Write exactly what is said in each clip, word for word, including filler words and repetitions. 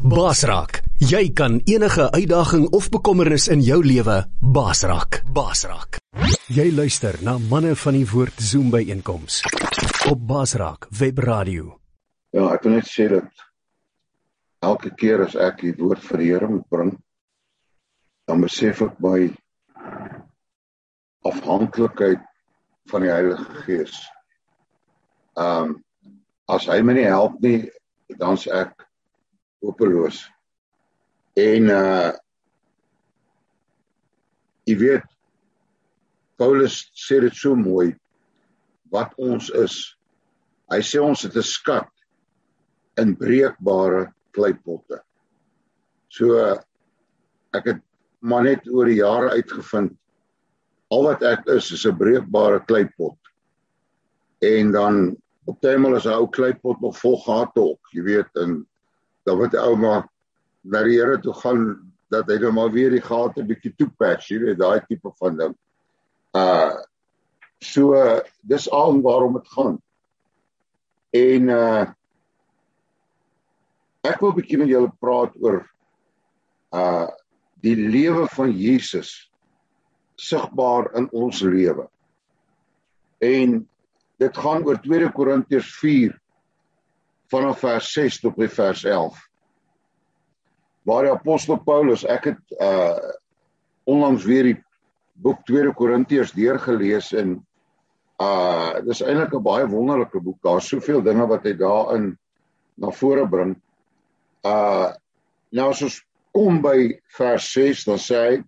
Baas raak. Jy kan enige uitdaging of bekommernis in jou lewe baas raak. Baas raak. Jy luister na Manne van die Woord Zoom byeenkoms op Baas Raak Webradio. Ja, ek wil net sê dat elke keer as ek die woord vir die Here moet bring, dan besef ek my afhanklikheid van die Heilige Gees. Um, as hy my nie help nie, dan is ek hopeloos. En uh, jy weet, Paulus sê dit so mooi, wat ons is. Hy sê ons het 'n skat in breekbare kleipotte. So, ek het maar net oor die jare uitgevind, al wat ek is, is 'n breekbare kleipot. En dan, op tymel is 'n ou kleipot nog vol gate ook, jy weet, en dan moet die ou maar na die Here toe gaan, dat hy dan maar weer die gate bietjie toepatch, jy weet, daai tipe van ding. Uh, so, uh, dis al waarom het gaan. En, uh, ek wil bietjie met julle praat oor uh, die lewe van Jesus, sigbaar in ons lewe. En dit gaan oor tweede Korintiërs vier, vanaf vers ses tot by vers elf. Waar die apostel Paulus, ek het uh, onlangs weer die boek tweede Korintiërs deurgelees en uh, dit is eintlik 'n baie wonderlike boek. Daar is soveel dinge wat hy daarin na vore bring. Uh, nou as ons kom by vers ses, dan sê hy,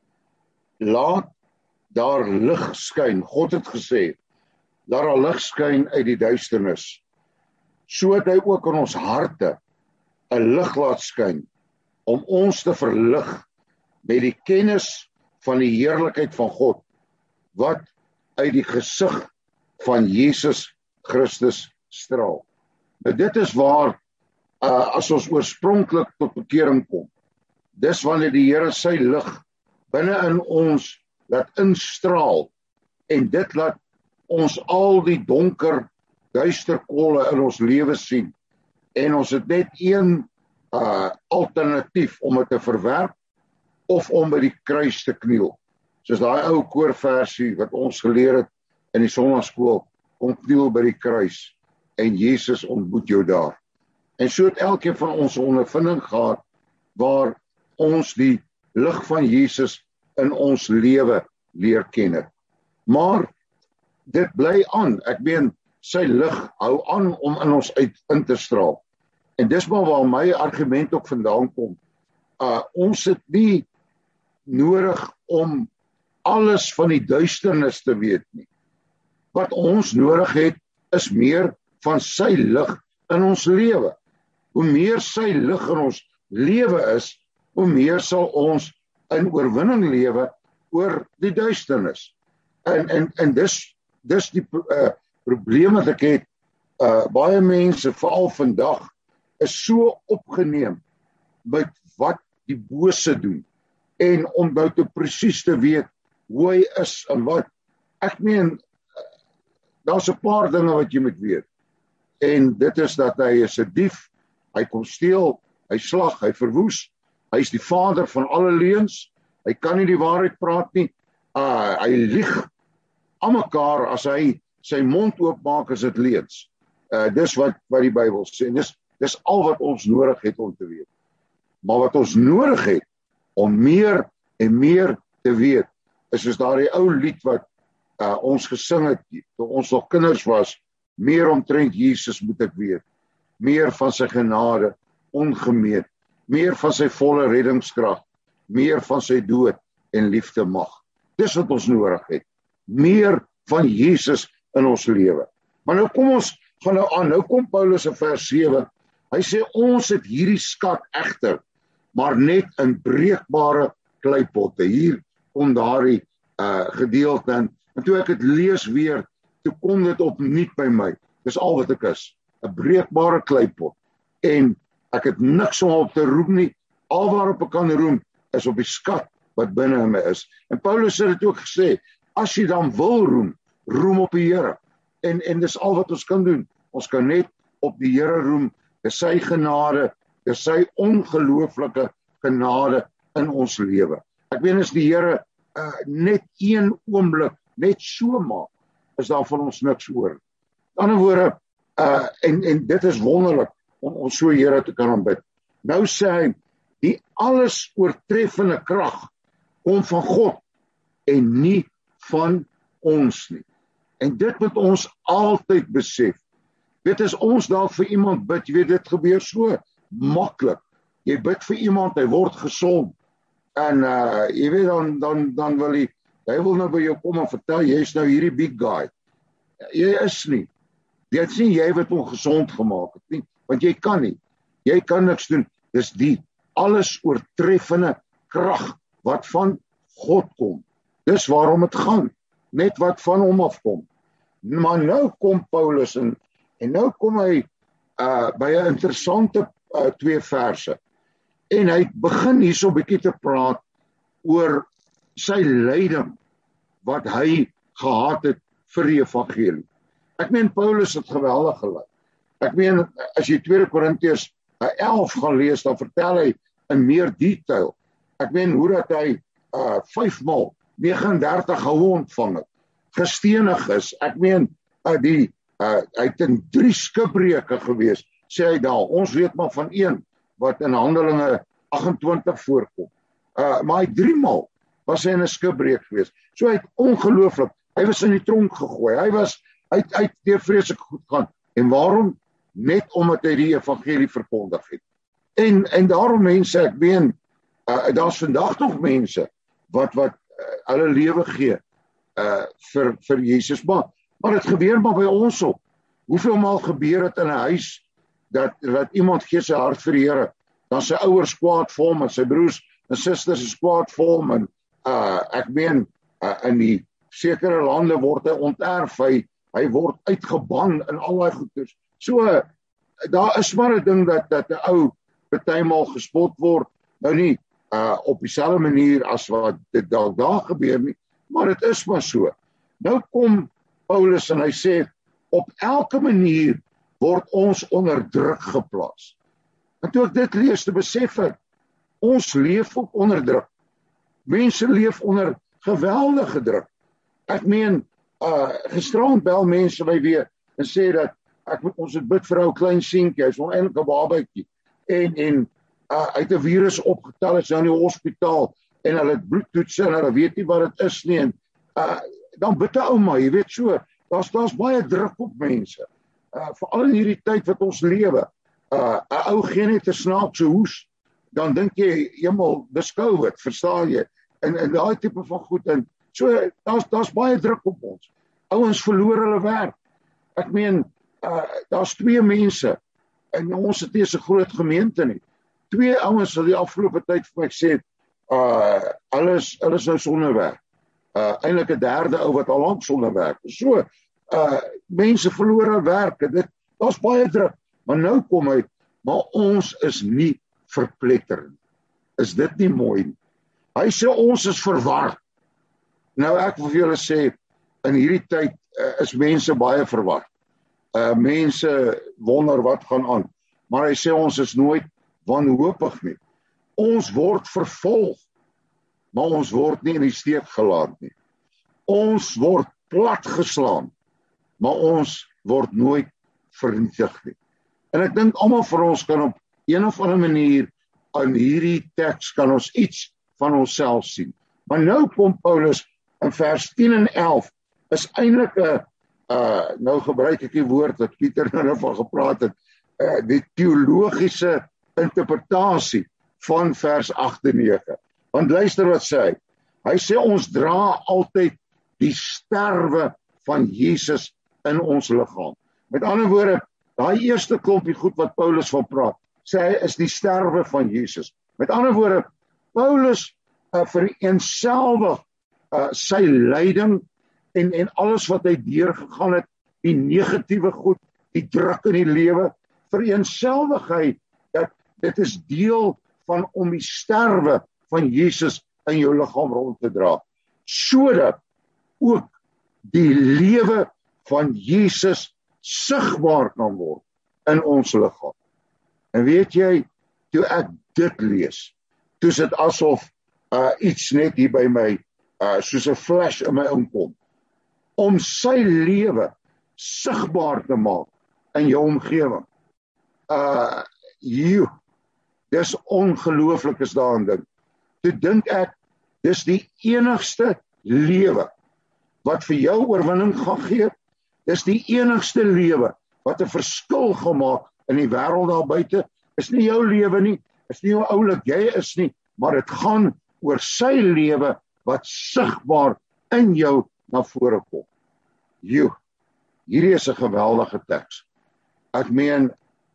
laat daar lig skyn. God het gesê, laat daar lig skyn uit die duisternis, so het hy ook in ons harte 'n lig laat skyn, om ons te verlig met die kennis van die heerlikheid van God, wat uit die gesig van Jesus Christus straal. Nou dit is waar, uh, as ons oorspronklik tot bekering kom, dis wanneer die Here sy lig binne in ons laat instraal, en dit laat ons al die donker, duister kolle in ons lewe sien, en ons het net een uh, alternatief om dit te verwerp, of om by die kruis te kniel. Soos daai ou koorversie wat ons geleer het in die sonnaskool, kom kniel by die kruis, en Jesus ontmoet jou daar. En so het elkeen van ons 'n ondervinding gehad, waar ons die lig van Jesus in ons lewe leer ken het. Maar dit bly aan, ek meen, sy lig hou aan om in ons uit in te straal. En dis maar waar my argument ook vandaan kom. Uh, ons het nie nodig om alles van die duisternis te weet nie. Wat ons nodig het, is meer van sy lig in ons lewe. Hoe meer sy lig in ons lewe is, hoe meer sal ons in oorwinning lewe oor die duisternis. En, en, en dis, dis die uh, probleem wat ek het. Uh, baie mense, veral vandag, is so opgeneem met wat die bose doen, en om nou te presies te weet hoe hy is en wat. Ek meen, daar's 'n paar dinge wat jy moet weet, en dit is dat hy is 'n dief, hy kom steel, hy slag, hy verwoes, hy is die vader van alle leuns, hy kan nie die waarheid praat nie, uh, hy lieg aan mekaar, as hy sy mond oopmaak, is dit leuns. Uh, dis wat, wat die Bybel sê, dis, dis al wat ons nodig het om te weet. Maar wat ons nodig het, om meer en meer te weet, is soos daardie ou lied wat uh, ons gesing het, toe ons nog kinders was, meer omtrent Jesus moet ek weet, meer van sy genade, ongemeet, meer van sy volle reddingskrag, meer van sy dood en liefde mag. Dis wat ons nodig het, meer van Jesus in ons lewe. Maar nou kom ons, gaan nou aan, nou kom Paulus in vers sewe, hy sê ons het hierdie skat egter, maar net in breekbare kleipotte. Hier kom daardie uh, gedeelte in, en toe ek het lees weer, toe kom dit opnuut by my, dis al wat ek is, 'n breekbare kleipot, en ek het niks om op te roem nie, al waarop ek kan roem, is op die skat wat binne in my is. En Paulus het dit ook gesê, as jy dan wil roem, roem op die Here, en, en dis al wat ons kan doen, ons kan net op die Here roem, dis sy genade, Dis sy ongelooflike genade in ons lewe. Ek weet as die Here uh, net een oomblik net so maak, is daar van ons niks oor. In ander woorde, uh, en, en dit is wonderlik om ons so Here te kan aanbid. Nou sê hy, die alles oortreffende krag kom van God en nie van ons nie. En dit moet ons altyd besef. Weet as ons dalk vir iemand bid, jy weet dit gebeur so maklik. Jy bid vir iemand, hy word gesond. En uh, jy weet dan dan dan wil hy hy wil nou by jou kom en vertel jy is nou hierdie big guy. Jy is nie. Dit is nie jy wat hom gesond gemaak het nie, want jy kan nie. Jy kan niks doen. Dis die alles oortreffende krag wat van God kom. Dis waarom dit gaan. Net wat van hom afkom. Maar nou kom Paulus en, en nou kom hy uh, by 'n interessante uh, twee verse. En hy begin hierso 'n bietjie te praat oor sy lyding wat hy gehad het vir die evangelie. Ek meen Paulus het geweldig gelei. Ek meen as jy tweede Korintiërs elf gaan lees, dan vertel hy in meer detail. Ek meen hoe dat hy uh, vyf maal negenendertig hou ontvang het, gestenig is. Ek meen uh, die uh, hy het in drie skipbreuke gewees, sê hy daar. Ons weet maar van een wat in Handelinge agt en twintig voorkom. Uh, maar hy drie maal was hy in 'n skipbreuk gewees. So hy het ongelooflik, hy was in die tronk gegooi. Hy was uit uit deur vreeslik goed gaan. En waarom? Net omdat hy die evangelie verkondig het. En en daarom mense, ek meen, uh, daar's vandag nog mense wat wat uh, hulle lewe gee uh, vir vir Jesus, maar maar dit gebeur maar by ons op. Hoeveel maal gebeur dit in 'n huis dat dat iemand gee sy hart vir die Here, dan sy ouers kwaad vir hom en sy broers en susters is kwaad vir hom en uh, ek meen uh, in die sekere lande word hy onterf, hy hy word uitgeban in al daai goeders. So uh, daar is maar 'n ding dat dat 'n ou partymal gespot word, nou nie uh, op dieselfde manier as wat dit dalk daar gebeur nie, maar dit is maar so. Nou kom Paulus en hy sê, op elke manier word ons onder druk geplaas. En toe ek dit lees, te besef ek, ons leef ook onder druk. Mense leef onder geweldige druk. Ek meen, uh, gisterand bel mense my weer en sê dat ek moet ons het bid vir 'n klein seentjie, hy's nog eintlik 'n babatjie. En en uh, hy het 'n virus opgetel, is nou in die hospitaal en hulle het bloedtoetse en hulle weet nie wat dit is nie en uh, dan bid 'n ouma, jy weet so, daar's daar's baie druk op mense. Uh, veral in hierdie tyd wat ons lewe. 'n uh, ou gee net 'n snaakse hoes, dan dink jy, jemmel, beskou dit, verstaan jy? En en daai tipe van goed en so daar's daar's baie druk op ons. Ouens verloor hulle werk. Ek meen, uh, daar's twee mense en ons het nie so 'n groot gemeente nie. Twee ouens sal die afgelope tyd vir my sê, uh alles alles nou sonder werk. Uh eintlik 'n derde ou wat al lank sonder werk. So uh mense verloor hulle werk. Dit daar's baie druk. Maar nou kom hy, maar ons is nie verpletter nie. Is dit nie mooi nie? Hy sê ons is verward. Nou ek wil vir julle sê, in hierdie tyd uh, is mense baie verward. Uh, mense wonder wat gaan aan. Maar hy sê ons is nooit wanhoopig nie. Ons word vervolg, maar ons word nie in die steek gelaat nie. Ons word platgeslaan, maar ons word nooit vernietig nie. En ek dink almal van ons kan op een of ander manier aan hierdie teks kan ons iets van onsself sien. Maar nou kom Paulus in vers tien en elf is eintlik 'n uh, nou gebruik ek die woord wat Pieter nou van gepraat het, uh, die teologiese interpretasie van vers agt en nege. Want luister wat sê hy. Hy sê ons dra altyd die sterwe van Jesus in ons liggaam. Met ander woorde, daai eerste klompie goed wat Paulus van praat, sê hy is die sterwe van Jesus. Met ander woorde, Paulus uh, vereenselwig uh, sy lyding en en alles wat hy deurgegaan het, die negatiewe goed, die druk in die lewe, vereenselwig hy dat dit is deel van om die sterwe van Jesus in jou liggaam rond te dra, sodat ook die lewe van Jesus sigbaar kan word in ons liggaam. En weet jy, toe ek dit lees, toe is dit asof uh, iets net hier by my, uh, soos 'n flash in my inkom, om sy lewe sigbaar te maak in jou omgewing. Uh, joe, dis ongelooflik is daarin ding. Toe dink ek, dis die enigste lewe wat vir jou oorwinning gaan gee, dis die enigste lewe wat 'n verskil gaan maak in die wêreld daar buite, is nie jou lewe nie, is nie hoe oulik jy is nie, maar dit gaan oor sy lewe wat sigbaar in jou na vore kom. Joe, hierdie is 'n geweldige teks. Ek meen,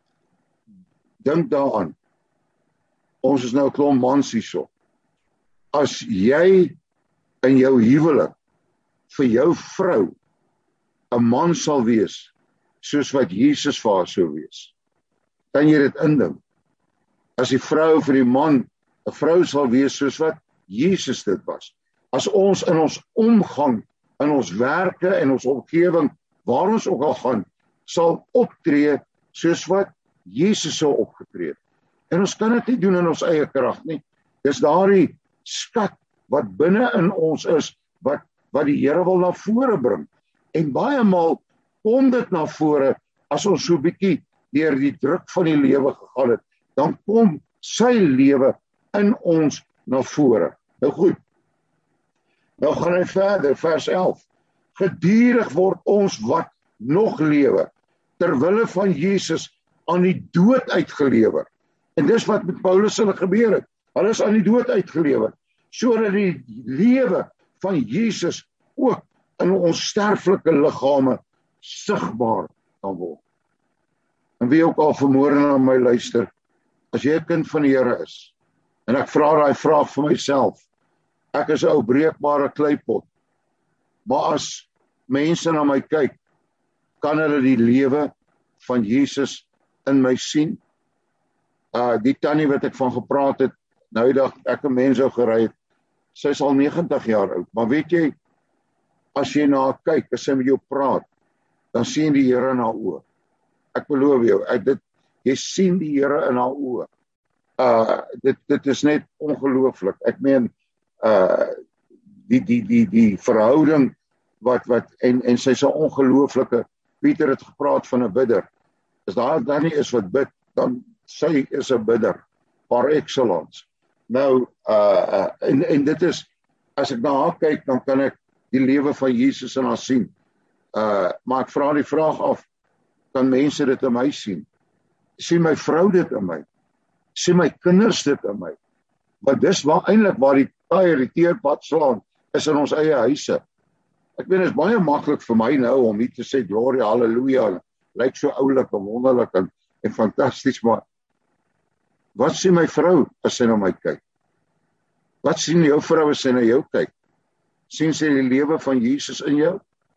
dink daaraan, ons is nou 'n klomp mans hierso. As jy in jou huwelik vir jou vrou 'n man sal wees, soos wat Jesus vir haar sou wees, kan jy dit indink? As die vrou vir die man 'n vrou sal wees soos wat Jesus dit was. As ons in ons omgang, in ons werke en ons omgewing, waar ons ook al gaan, sal optree soos wat Jesus sou opgetree het. En ons kan dit nie doen in ons eie krag nie. Dis daardie skat wat binne in ons is, wat, wat die Here wil na vore bring. En baie maal kom dit na vore, as ons so bietjie deur die druk van die lewe gegaan het, dan kom sy lewe in ons na vore. Nou goed, nou gaan hy verder, vers elf. Gedurig word ons wat nog lewe, terwille van Jesus aan die dood uitgelewer. En dis wat met Paulus hulle gebeur het. Hulle is aan die dood uitgelewer, sodat die lewe van Jesus ook in ons sterflike liggame sigbaar kan word. En wie ook al vanmôre na my luister, as jy 'n kind van die Here is, en ek vra daai vraag vir myself, ek is 'n ou breekbare kleipot, maar as mense na my kyk, kan hulle die lewe van Jesus in my sien? Uh, die tannie wat ek van gepraat het, nou die dag ek 'n mens ou gery het, sy is al negentig jaar oud, maar weet jy, as jy na haar kyk, as sy met jou praat, dan sien die Here in haar oë. Ek beloof jou, ek, dit, jy sien die Here in haar oë. Uh, dit, dit is net ongelooflik. Ek meen, uh, die, die, die, die verhouding, wat, wat, en, en sy is 'n ongelooflike, Pieter het gepraat van 'n bidder. As daar dan nie is wat bid, dan sy is 'n bidder, par excellence. Nou, uh, en, en dit is, as ek na haar kyk, dan kan ek die lewe van Jesus in haar sien. Uh, maar ek vra die vraag af, kan mense dit in my sien? Sien my vrou dit in my? Sien my kinders dit in my? Want dis waar eintlik waar die taai die teerpad slaan, is in ons eie huise. Ek weet, dit is baie maklik vir my nou om nie te sê gloria, halleluja, lyk so oulik en wonderlik en, en fantasties, maar wat sien my vrou as sy na my kyk? Wat sien jou vrou as sy na jou kyk? Sien sy die lewe van Jesus in jou?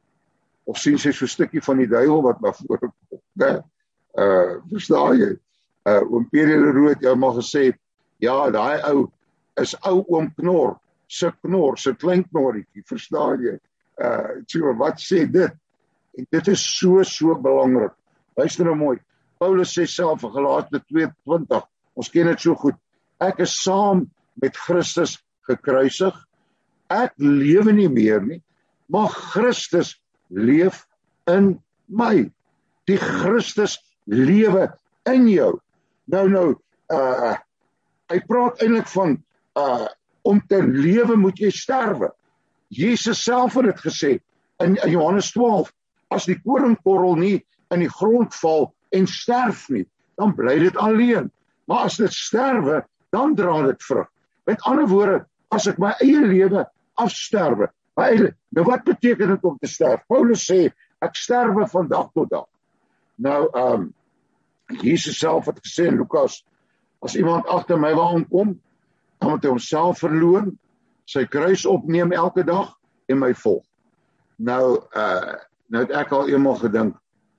Of sien sy so 'n stukkie van die duiwel wat na vore kom? Nee, uh, verstaan jy? Uh, oom Pierre Leroux het jou maar gesê, ja, daai ou is ou oom Knor, se knor, se klein knorretjie, verstaan jy? Uh, so, wat sê dit? En dit is so, so belangrik. Luister nou mooi, Paulus sê self in Galasië twee twintig, ons ken dit so goed, ek is saam met Christus gekruisig, ek lewe nie meer nie, maar Christus leef in my. Die Christus lewe in jou. Nou, nou, uh, hy praat eintlik van, uh, om te lewe moet jy sterwe. Jesus self het dit gesê, in, in Johannes twaalf, as die koringkorrel nie in die grond val en sterf nie, dan bly dit alleen. Maar as dit sterwe, dan dra dit vrug. Met ander woorde, as ek my eie lewe afsterwe, my eie, nou wat beteken dit om te sterf? Paulus sê, ek sterwe van dag tot dag. Nou, um, Jesus self het gesê in Lukas, as iemand agter my wil aankom, dan moet hy homself verloon, sy kruis opneem elke dag en my volg. Nou, uh, nou het ek al eenmaal gedink,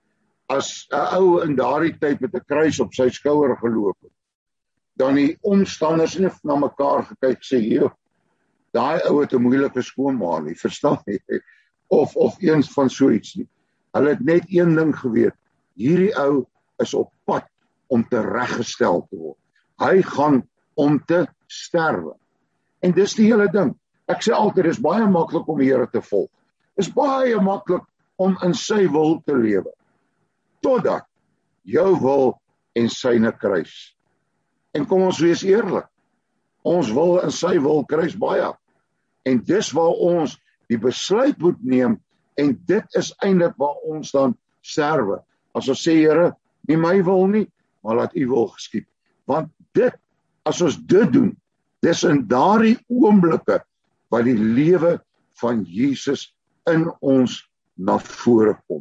as 'n ou in daardie tyd met 'n kruis op sy skouer geloop het, dan die omstanders nie na mekaar gekyk sê, joh, daai ou het 'n moeilike skoonma nie, verstaan jy? Of, of eens van so iets nie. Hulle het net een ding geweet, hierdie ou is op pad om te reggestel te word. Hy gaan om te sterwe. En dis die hele ding. Ek sê altyd, dis baie maklik om die Here te volg. Dis baie maklik om in sy wil te lewe. Totdat jou wil en syne kruis. En kom ons wees eerlik. Ons wil en sy wil kruis baie. En dis waar ons die besluit moet neem, en dit is eintlik waar ons dan sterwe. As ons sê, Here, nie my wil nie, maar laat u wil geskied. Want dit, as ons dit doen, dis in daardie oomblikke wat die lewe van Jesus in ons na vore kom.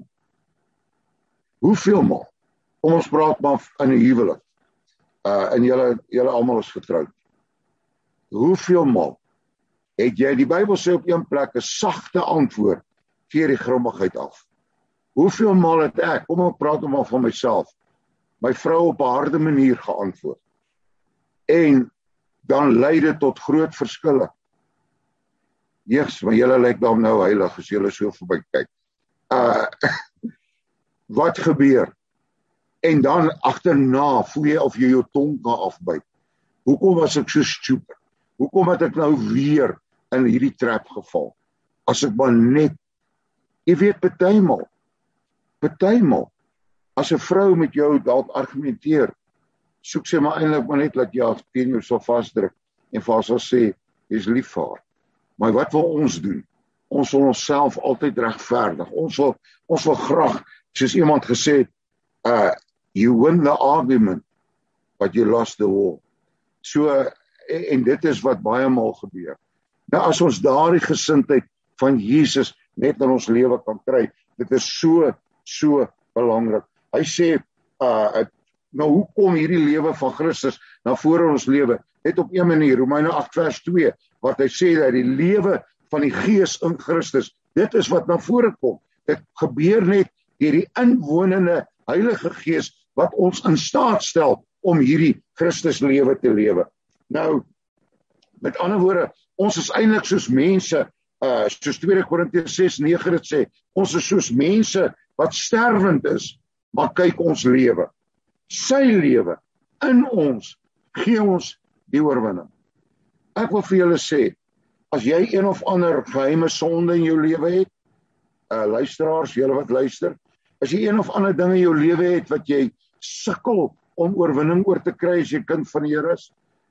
Hoeveel maal? Kom ons praat maar in 'n huwelik. Uh, en julle julle almal is getroud. Hoeveel maal het jy, die Bybel sê op een plek, 'n sagte antwoord keer die grimmigheid af? Hoeveel maal het ek, kom ek praat maar van myself, my vrou op 'n harde manier geantwoord? En dan lei dit tot groot verskille. Jees, maar julle lyk dan nou heilig as julle so verby kyk. Uh, wat gebeur? En dan agterna voel jy of jy jou tong kan afbyt. Hoekom was ek so stupid? Hoekom het ek nou weer in hierdie trap geval? As ek maar net, jy weet, partymal, partymal, as 'n vrou met jou dalk argumenteer, soek sy maar eintlik maar net dat jy af teen jou sal vasdruk en vir haar sal sê, jy's lief vir haar. Maar wat wil ons doen? Ons wil onsself altyd regverdig. Ons wil, ons wil graag, soos iemand gesê het, uh, you win the argument, but you lost the war. So, en, en dit is wat baie maal gebeur. Nou, as ons daardie gesindheid van Jesus net in ons lewe kan kry, dit is so, so belangrik. Hy sê, uh, nou hoe kom hierdie lewe van Christus na vore ons lewe? Net op een manier, Romeine agt vers twee, wat hy sê dat die lewe van die Gees in Christus, dit is wat na vore kom. Dit gebeur net deur die inwonende Heilige Gees wat ons in staat stel om hierdie Christus lewe te lewe. Nou, met ander woorde, ons is eintlik soos mense, uh, soos tweede Korintiërs ses nege dit sê, ons is soos mense wat sterwend is, maar kyk ons lewe. Sy lewe in ons gee ons die oorwinning. Ek wil vir julle sê, as jy een of ander geheime sonde in jou lewe het, uh, luisteraars, julle wat luister, as jy een of ander ding in jou lewe het wat jy sukkel om oorwinning oor te kry as jy kind van die Here is,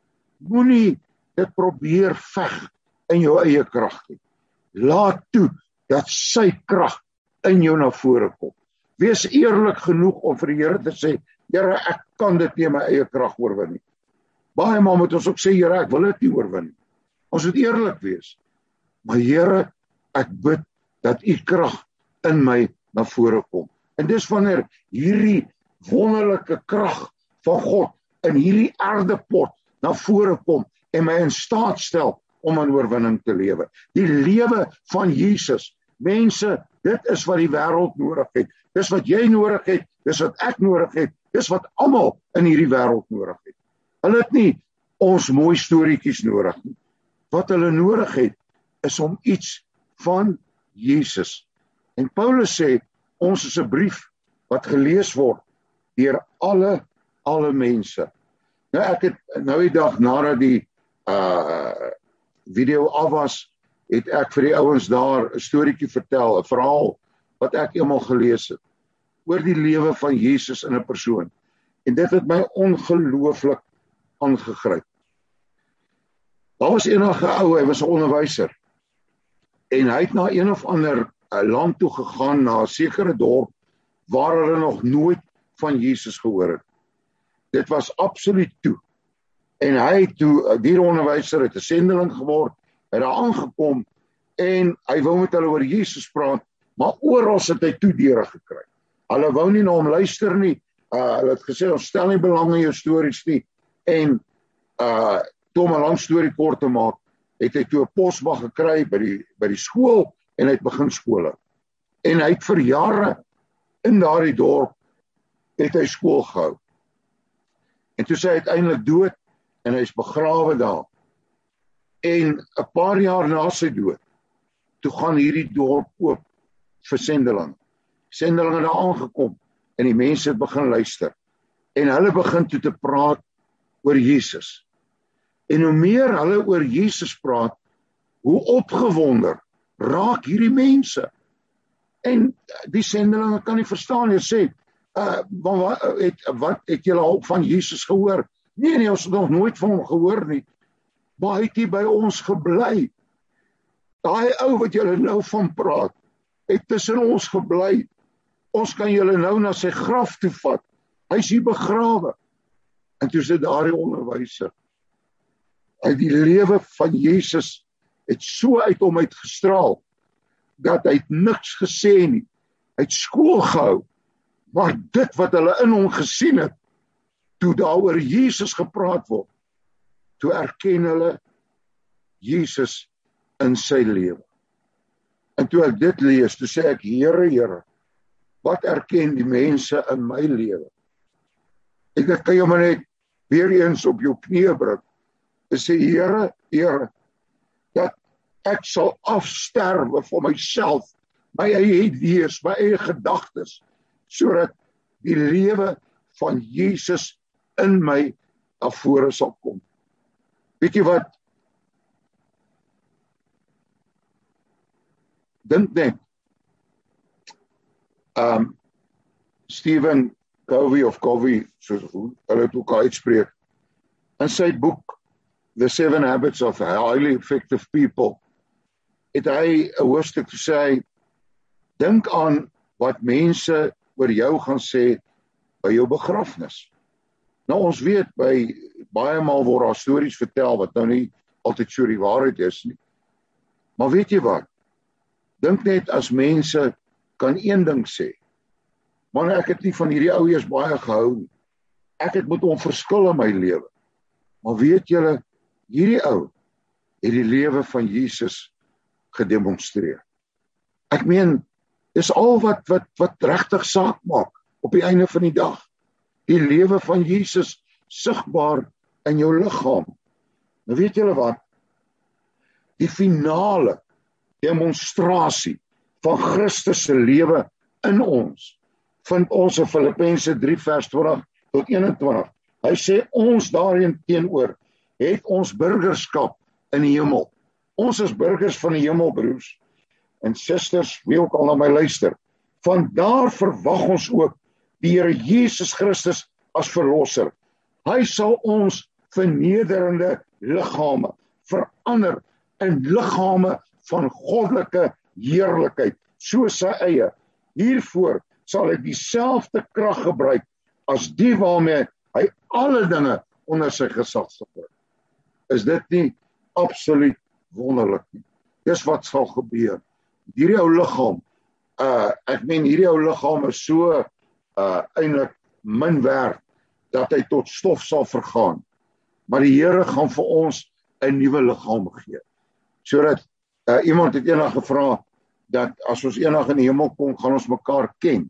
moenie dit probeer veg in jou eie krag nie. Laat toe dat sy krag in jou na vore kom. Wees eerlik genoeg om vir die Here te sê, Here, ek kan dit nie my eie krag oorwin nie. Baie maal moet ons ook sê, Here, ek wil dit nie oorwin nie. Ons moet eerlik wees. Maar Here, ek bid dat u krag in my na vore kom. En dis wanneer hierdie wonderlike krag van God in hierdie aardepot na vore kom en my in staat stel om aan oorwinning te lewe. Die lewe van Jesus. Mense, dit is wat die wêreld nodig het. Dis wat jy nodig het, dis wat ek nodig het, dis wat almal in hierdie wêreld nodig het. Hulle het nie ons mooi storieetjies nodig nie. Wat hulle nodig het, is om iets van Jesus. En Paulus sê, ons is 'n brief wat gelees word deur alle, alle mense. Nou ek het, nou die dag nadat die uh, video af was, het ek vir die ouens daar 'n storieetjie vertel, 'n verhaal wat ek eendag gelees het, oor die lewe van Jesus in 'n persoon. En dit het my ongelooflik aangegryp. Daar was eendag 'n ou, hy was 'n onderwyser, en hy het na een of ander uh, land toe gegaan, na 'n sekere dorp, waar hulle nog nooit van Jesus gehoor het. Dit was absoluut toe. En hy toe, die onderwyser het 'n sendeling geword, het daar aangekom, en hy wou met hulle oor Jesus praat, maar oral het hy toedeure gekry. Hulle wou nie na hom luister nie, uh, hulle het gesê, ons stel nie belang in jou stories nie, en uh, toe om 'n lang storie kort te maak, het hy toe 'n posbag gekry by die, by die skool, en hy het begin skole. En hy het vir jare in daardie dorp, het hy skool gehou. En toe sê hy uiteindelik dood, en hy is begrawe daar. En 'n paar jaar na sy dood, toe gaan hierdie dorp oop vir sendeling. Sendelinge daar aangekom, en die mense het begin luister. En hulle begin toe te praat oor Jesus. En hoe meer hulle oor Jesus praat, hoe opgewonder raak hierdie mense. En die sendelinge kan nie verstaan, jy sê, uh, wat, het, wat het julle al van Jesus gehoor? Nee, nee, ons het nog nooit van hom gehoor nie. Maar hy het hier by ons gebly. Daai ou wat julle nou van praat, het tussen ons gebly. Ons kan julle nou na sy graf toe vat. Hy is hier begrawe. En toe sit daar die onderwyser. Hy die lewe van Jesus het so uit hom uit gestraal, dat hy het niks gesê nie. Hy het skool gehou. Maar dit wat hulle in hom gesien het, toe daar oor Jesus gepraat word, toe erken hulle Jesus in sy lewe. En toe ek dit lees, toe sê ek, Here, Here, wat erken die mense in my lewe? Ek dit kan jy maar net weer eens op jou knieë bring. En sê, Here, Here, dat ek sal afsterwe vir myself, my eie idees, my eie gedagtes, sodat die lewe van Jesus in my na vore sal kom. Weet jy wat? Dink net, um, Stephen Covey of Covey, soos hulle het ook uitspreek, in sy boek, The Seven Habits of Highly Effective People, het hy 'n hoofstuk gesê, dink aan wat mense oor jou gaan sê by jou begrafnis. Nou ons weet, by baie maal word daar stories vertel, wat nou nie altyd so die waarheid is nie. Maar weet jy wat? Dink net as mense kan een ding sê, man, ek het nie van hierdie ou eers baie gehou nie. Ek het met hom verskil in my lewe. Maar weet julle, hierdie ou het die lewe van Jesus gedemonstreer. Ek meen, dis al wat wat wat regtig saak maak op die einde van die dag. Die lewe van Jesus sigbaar in jou liggaam. Nou weet julle wat? Die finale demonstrasie van Christus se lewe in ons vind ons in Filippense drie vers twintig tot eenentwintig. Hy sê ons daarin teenoor het ons burgerskap in die hemel. Ons is burgers van die hemel, broers en susters, wie ook al na my luister. Vandaar verwag ons ook die Here Jesus Christus as verlosser. Hy sal ons vernederende liggame verander in liggame van goddelike heerlikheid, soos sy eie. Hiervoor sal hy dieselfde krag gebruik as die waarmee hy alle dinge onder sy gesag sal bring. Is dit nie absoluut wonderlik nie? Dis wat sal gebeur. Hierdie ou liggaam, uh, ek meen hierdie ou liggaam is so uh, eintlik min werd, dat hy tot stof sal vergaan. Maar die Here gaan vir ons 'n nuwe liggaam gee. Sodat uh, iemand het eendag gevra dat as ons eendag in die hemel kom, gaan ons mekaar ken.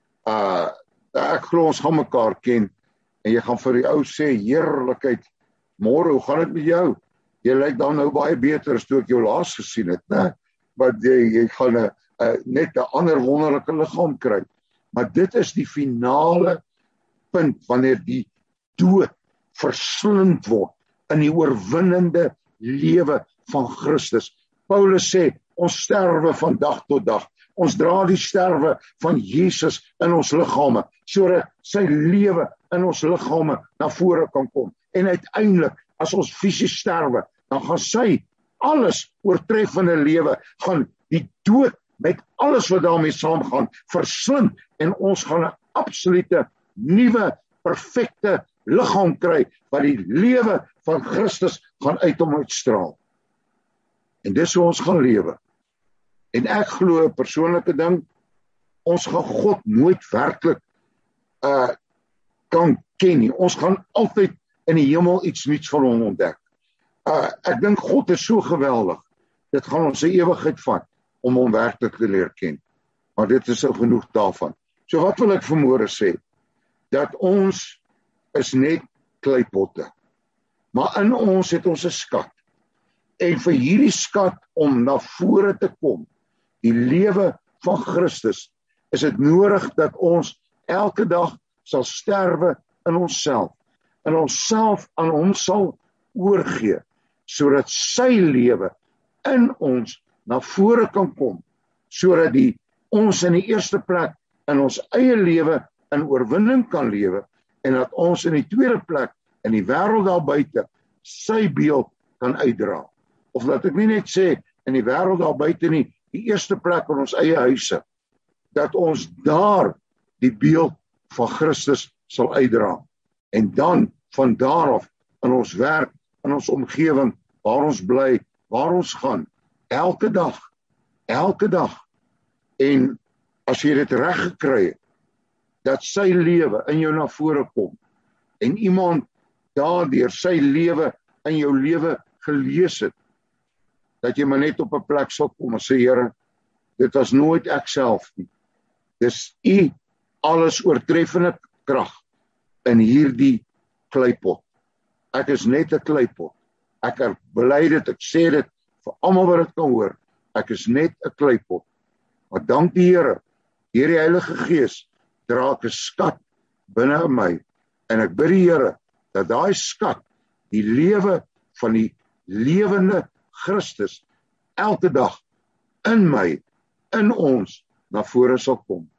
Uh, ek glo ons gaan mekaar ken en jy gaan vir die ou sê, heerlikheid, môre, hoe gaan dit met jou? Jy lyk dan nou baie beter as toe ek jou laas gesien het, né? Maar jy, jy gaan a, a, net 'n ander wonderlike liggaam kry. Maar dit is die finale punt wanneer die dood verslind word in die oorwinnende lewe van Christus. Paulus sê, ons sterwe van dag tot dag. Ons dra die sterwe van Jesus in ons liggame, sodat sy lewe in ons liggame na vore kan kom. En uiteindelik, as ons fisies sterwe, dan gaan sy alles oortreffende lewe, gaan die dood met alles wat daarmee saamgaan, verslind, en ons gaan 'n absolute, nuwe, perfekte liggaam kry, wat die lewe van Christus gaan uit hom uitstraal. En dis hoe ons gaan lewe. En ek glo 'n persoonlike ding, ons gaan God nooit werklik uh, kan ken nie. Ons gaan altyd in die hemel iets nuuts van hom ontdek. Uh, ek dink God is so geweldig, dit gaan ons 'n ewigheid vat, om hom werklik te leer ken. Maar dit is so genoeg daarvan. So wat wil ek vanmôre sê? Dat ons is net kleipotte. Maar in ons het ons 'n skat. En vir hierdie skat om na vore te kom, die lewe van Christus, is dit nodig dat ons elke dag sal sterwe in onsself. en onsself aan hom sal oorgee, sodat sy lewe in ons na vore kan kom, sodat die ons in die eerste plek in ons eie lewe in oorwinning kan lewe, en dat ons in die tweede plek in die wêreld daar buite sy beeld kan uitdra. Of dat ek nie net sê in die wêreld daar buite nie, die eerste plek in ons eie huise, dat ons daar die beeld van Christus sal uitdra. En dan van daar af in ons werk, in ons omgewing, waar ons bly, waar ons gaan, elke dag, elke dag. En as jy dit reg gekry het, dat sy lewe in jou na vore kom, en iemand daardeur sy lewe in jou lewe gelees het, dat jy maar net op 'n plek sal kom en sê, Here, dit was nooit ek self nie. Dis U alles oortreffende krag in hierdie kleipot. Ek is net 'n kleipot. Ek bely dit, ek sê dit vir almal wat dit kan hoor. Ek is net 'n kleipot. Maar dank die Here, deur die Heilige Gees dra ek 'n skat binne in my, en ek bid die Here dat daai skat, die lewe van die lewende Christus, elke dag in my, in ons, na vore sal kom.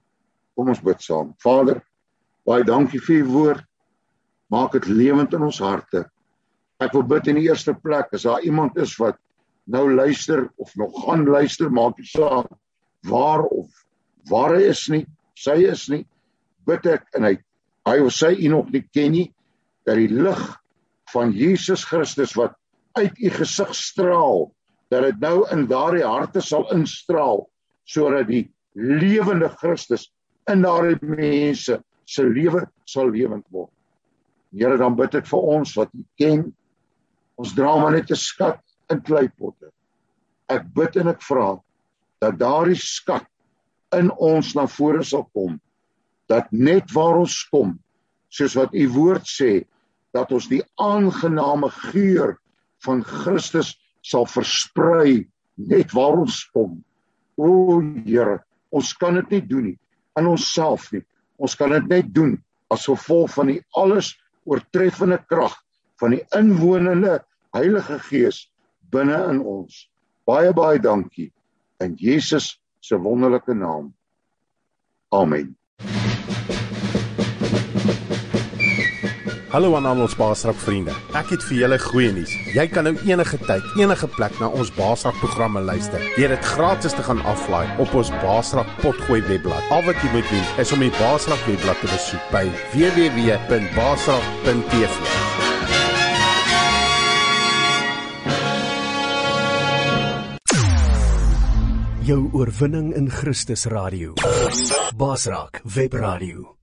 Kom ons bid saam. Vader, baie dankie vir U woord, maak dit lewend in ons harte. Ek wil bid in die eerste plek, as daar iemand is wat nou luister, of nog gaan luister, maak nie saak waar of waar hy is nie, sy is nie, bid ek, en hy, hy of sy U nog nie ken nie, dat die lig van Jesus Christus, wat uit U gesig straal, dat dit nou in daardie harte sal instraal, sodat die lewende Christus in daardie mense se lewe sal lewend word. Here, dan bid ek vir ons wat U ken, ons dra maar net 'n skat in kleipotte. Ek bid en ek vra dat daardie skat in ons na vore sal kom, dat net waar ons kom, soos wat U woord sê, dat ons die aangename geur van Christus sal versprei, net waar ons kom. O Here, ons kan dit nie doen nie, in onsself nie. Ons kan dit net doen as gevolg van die alles oortreffende krag van die inwonende Heilige Gees binne in ons. Baie, baie dankie in Jesus se wonderlike naam. Amen. Hallo aan al ons Baasrak vriende. Ek het vir julle goeie nuus. Jy kan nou enige tyd, enige plek na ons Baasrak programme luister. Deur dit gratis te gaan aflaai op ons Baasrak Potgooi webblad. Al wat jy moet doen is om die Baasrak webblad te besoek by w w w punt baasrak punt t v. Jou oorwinning in Christus Radio. Baasrak Webradio.